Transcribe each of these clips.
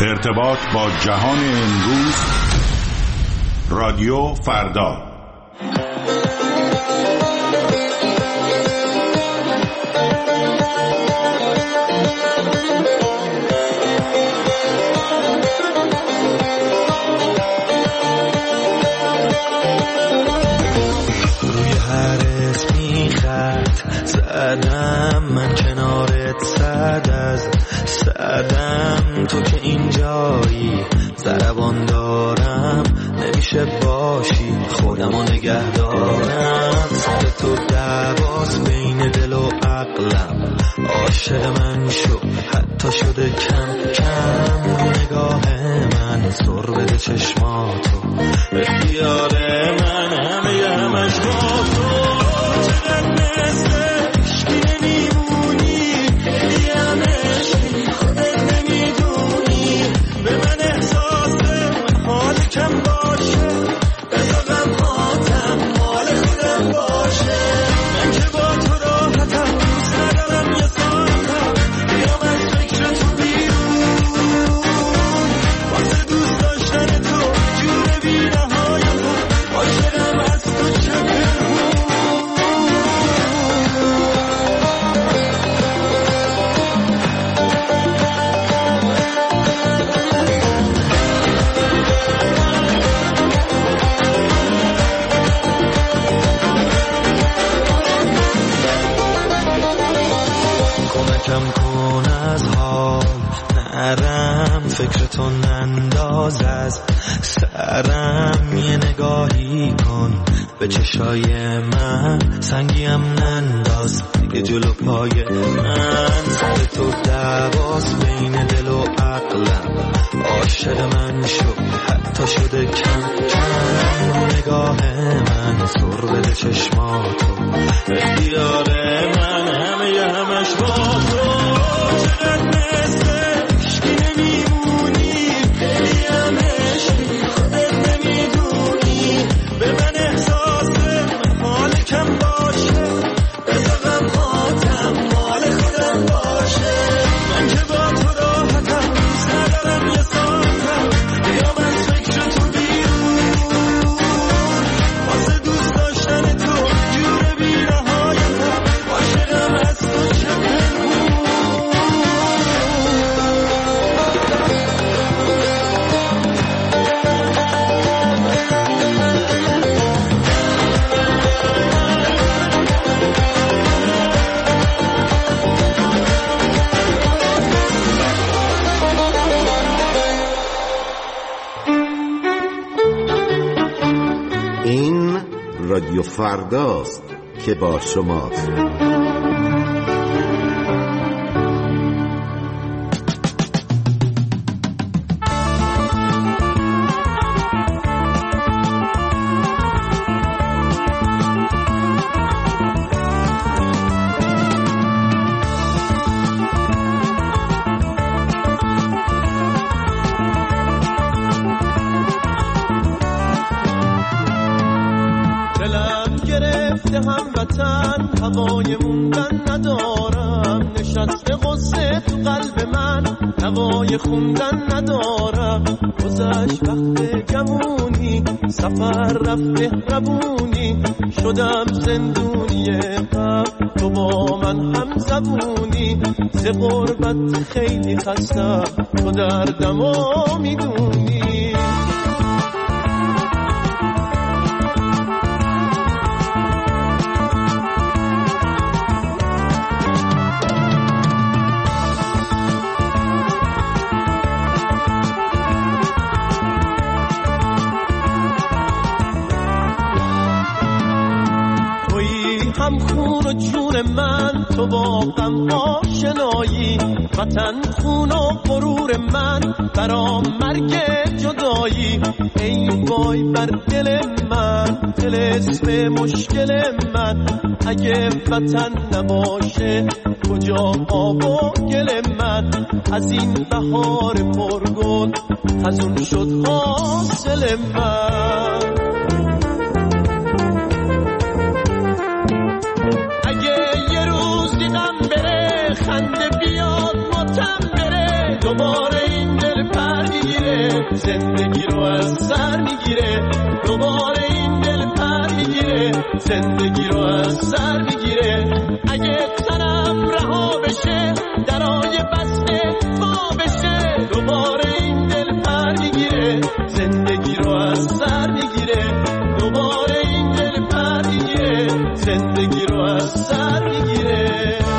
ارتباط با جهان امروز، رادیو فردا. روی هر اسمی خط زدم، من کنارت صد از صدم، تو که اینجایی ضربان دارم، نمیشه باشی خودمو نگه دارم. سر تو دعواس بین دل و عقلم، عاشق من شو حتی شده کم کم. نگاه من سر بده چشماتو، اختیار من همش با تو. چقدر مثل عشقی نمیمونی، خیلی هم عشقی خودت نمیدونی. به من احساس حال کم باشه، بذارم خاطم مال خودم باشه. من که با تو راحتم، دوست ندارم یه ساعتم بیام از فکر تو بیرون. واسه دوست داشتن تو جور بی‌نهایتم، عاشقم از تو چه کم کن از حال نرم، فکرتو ننداز از سرم. یه نگاهی کن به چشای من، سنگیم ننداز یه جلو پای من. سر تو دعواس بین دل و عقلم، عاشق من شو حتی شده کم کم. نگاه من سر بده چشماتو، اختیار من همش با تو. چقدر مثل عشقی نمیمونی، خیلی هم عشقی خودت نمیدونی. به من احساس حال کم باشه، بذارم خاطم مال خودم باشه. من که با تو راحتم، دوست ندارم یه ساعتم بیام از فکر تو بیرون. واسه دوست داشتن تو جور بی‌نهایتم، عاشقم از تو چه این رادیو فرداست که با شماست. هموطن هوای موندن ندارم، نشسته غصه تو قلب من، هوای خوندن ندارم. گذشت وقت جوونی، سفر رفت مهربونی، شدم زندونی غم، تو با من هم زبونی. ز غربت خیلی خستم، تو دردمو میدونی. هم خون و جون من، تو با غم آشنایی. وطن خون و غرور من، برام مرگ جدایی. ای وای بر دل من، دل اسم مشکل من. اگه وطن نباشه کجا آب و گل من. از این بهار پرگل خزون شد حاصل من. خنده بیاد ماتم بره، دوباره این دل پر میگیره، زندگی رو از سر میگیره، دوباره این دل پر میگیره، زندگی رو از سر میگیره. اگه تنم رها بشه، درای بسته وا بشه، دوباره این دل پر میگیره، زندگی رو از سر میگیره، دوباره این دل پر میگیره، زندگی رو از سر میگیره.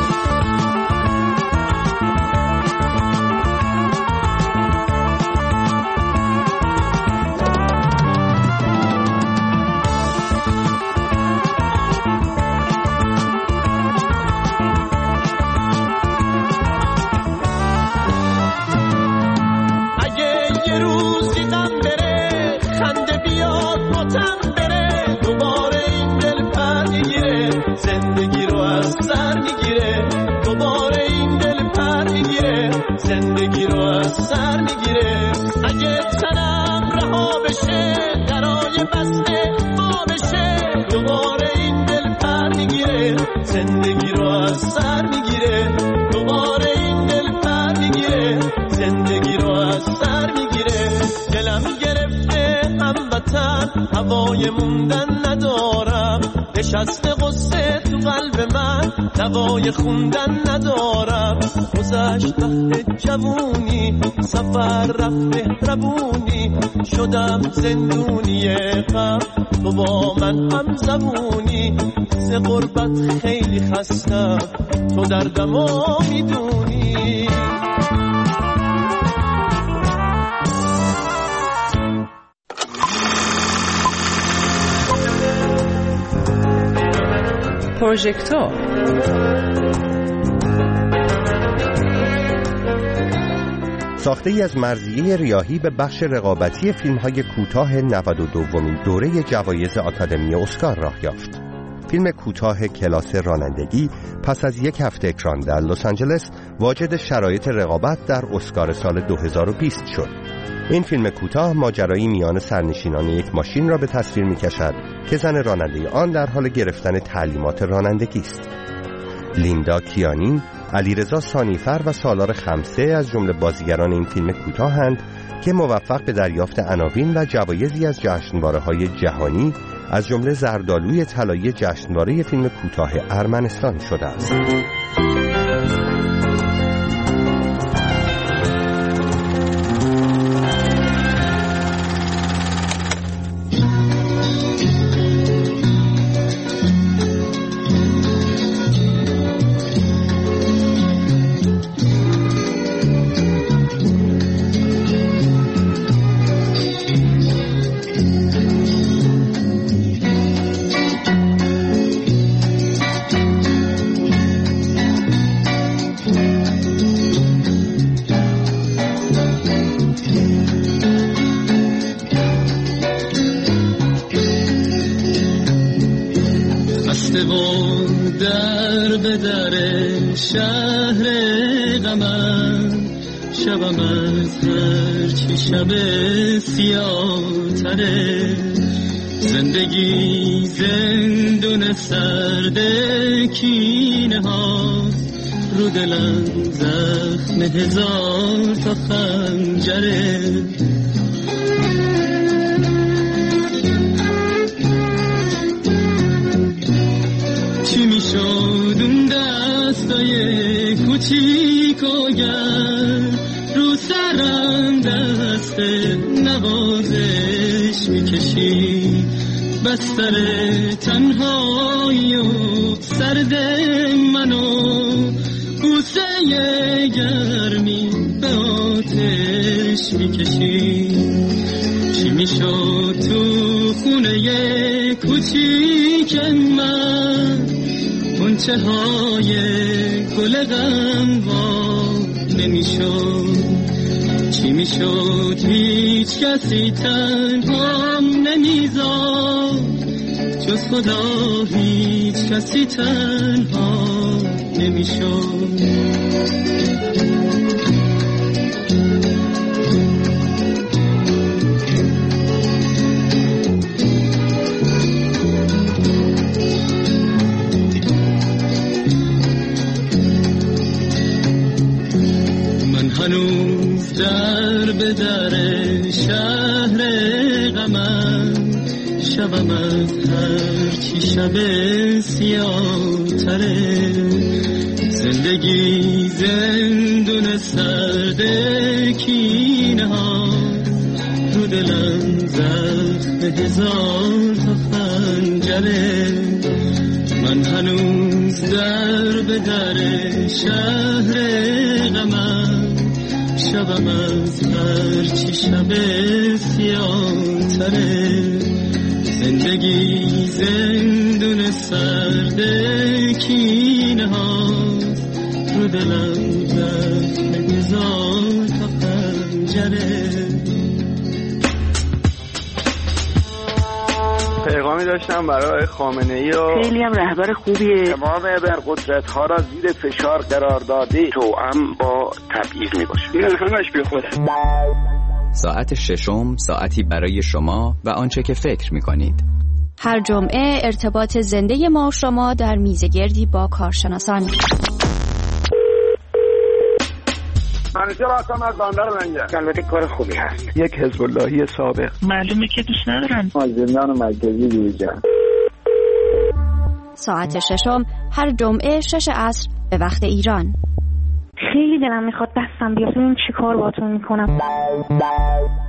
زندگی رو از سر میگیره. اگه تنم رها بشه، درای بسته وا بشه، دوباره این دل پر میگیره، زندگی رو از سر میگیره، دوباره این دل پر میگیره، زندگی رو از سر میگیره. دلم گرفته هموطن، هوای موندن ندارم، نشسته قصه تو قلب من، دوای خوندن ندارم. گذشت وقت جوونی، سفر رفت مهربونی، شدم زندونی غم، تو با من هم زبونی. ز غربت خیلی خستم، تو دردمو میدونی. پروژکتور ساخته ای از مرضیه ریاحی به بخش رقابتی فیلم‌های کوتاه 92مین دوره جوایز آکادمی اسکار راه یافت. فیلم کوتاه کلاس رانندگی پس از یک هفته اکران در لس آنجلس واجد شرایط رقابت در اسکار سال 2020 شد. این فیلم کوتاه ماجرایی میان سرنشینان یک ماشین را به تصویر می‌کشد که زن راننده آن در حال گرفتن تعلیمات رانندگی است. لیندا کیانی، علیرضا سانیفر و سالار خمسه از جمله بازیگران این فیلم کوتاه‌اند که موفق به دریافت عناوین و جوایزی از جشنواره‌های جهانی از جمله زردآلوی طلایی جشنواره فیلم کوتاه ارمنستان شده است. در به در شهر غمم، شبم از هرچی شب سیاه تره. زندگی زندون سرد کینه هاست، رو دلم زخم هزار تا خنجره. چی میشد اون دستای کوچیک و گرم، رو سرم دست نوازش میکشی. بستر تنهایی و سرد منو، بوسه گرمی به آتش میکشی. چی میشد تو خونه کوچیک من، غنچه های گل غم وا نمیشد. چی میشد هیچ کسی تنهام نمیذاد، جز خدا هیچ کسی تنها نمیشد. هنوز هنوز در به در شهر غمم، شبم از هرچی شب سیاه تره. زندگی زندون سرد کینه ها، رو دلم زخم هزار تا خنجره. من هنوز در به در شهر غمم، شبم از هرچی شب سیاه تره. زندگی زندون سرد کینه ها، رو دلم زخم هزار تا خنجره. پیغامی داشتم برای خامنه‌ای و خیلی هم رهبر خوبیه. امام ابرقدرت‌ها را زیر فشار قرار داده، توأم با تبعیض میباشه. این همش بی خوده. ساعت ششم، ساعتی برای شما و آنچه که فکر می‌کنید. هر جمعه ارتباط زنده ما و شما در میزگردی با کارشناسان. منیجر آسان از باندر منجر. البته کار خوبی هست. یک حزب اللهی سابق. معلومه که دوست ندارن. زندان مرکزی جوجا. ساعت ششم هر جمعه 6 عصر به وقت ایران. خیلی دلم میخواد دستم بیاد، ببین چی کار باهاتون میکنم.